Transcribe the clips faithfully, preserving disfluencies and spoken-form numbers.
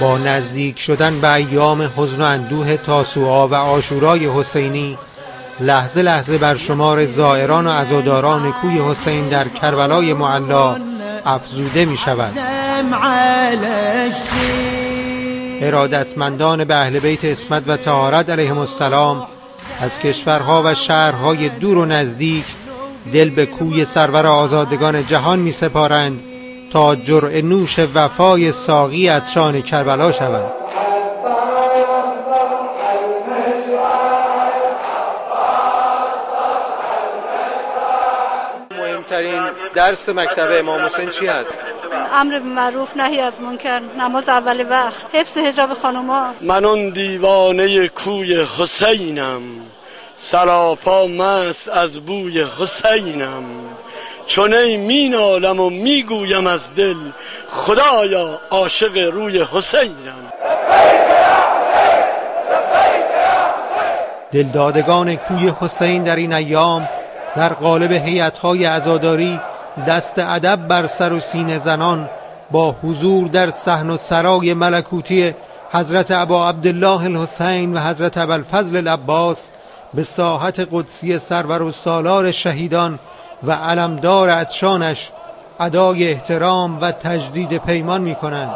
با نزدیک شدن به ایام حزن و اندوه تاسوعا و عاشورای حسینی لحظه لحظه بر شمار زائران و عزاداران کوی حسین در کربلای معلی افزوده می شود. ارادتمندان به اهل بیت عصمت و طهارت علیهم السلام از کشورها و شهرهای دور و نزدیک دل به کوی سرور آزادگان جهان می سپارند تا جرعه نوش وفای ساقی عطشان کربلا شوند. مهمترین درس مکتب امام حسین چی هست؟ امر به معروف نهی از منکر، نماز اول وقت، حفظ حجاب خانوما. من اون دیوانه کوی حسینم، سراپا مست از بوی حسینم، چون ای مینالم و میگویم از دل خدایا عاشق روی حسینم. دلدادگان کوی حسین در این ایام در قالب هیئت‌های عزاداری دست ادب بر سر و سینه زنان با حضور در صحن و سرای ملکوتی حضرت ابا عبدالله الحسین و حضرت ابوالفضل العباس به ساحت قدسی سرور و سالار شهیدان و علمدار عطشانش ادای احترام و تجدید پیمان می کنند.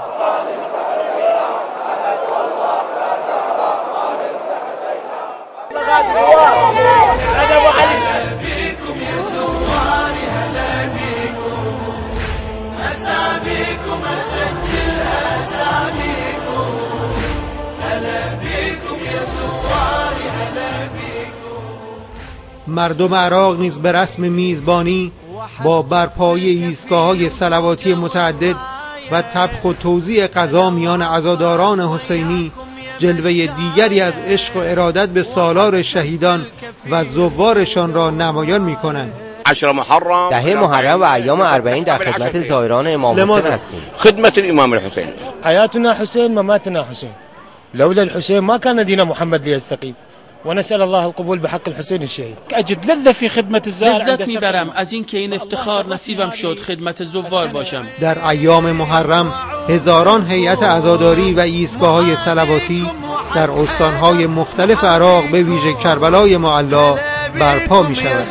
مردم عراق نیز به رسم میزبانی با برپایی ایستگاه‌های صلواتی متعدد و طبخ و توزیع غذا میان عزاداران حسینی جلوه دیگری از عشق و ارادت به سالار شهیدان و زوارشان را نمایان می‌کنند. عشر محرم دهه محرم و ایام اربعین در خدمت زائران امام حسین هستیم. خدمت الامام الحسین. حياتنا حسين مماتنا حسين. لولا الحسين ما كان دين محمد ليستقيم. ونسأل الله القبول بحق الحسين الشهید. اجد لذة في خدمت الزائر. لذت میبرم از این که این افتخار نصیبم شد خدمت زوار باشم. در ایام محرم هزاران هیئت عزاداری و ایستگاه‌های صلواتی در استان‌های مختلف عراق به ویژه کربلای معلی برپا می‌شود.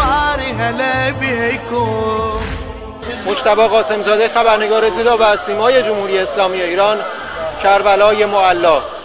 مجتبی قاسم‌زاده، خبرنگار اطلاع و سیمای جمهوری اسلامی ایران، کربلای معلی.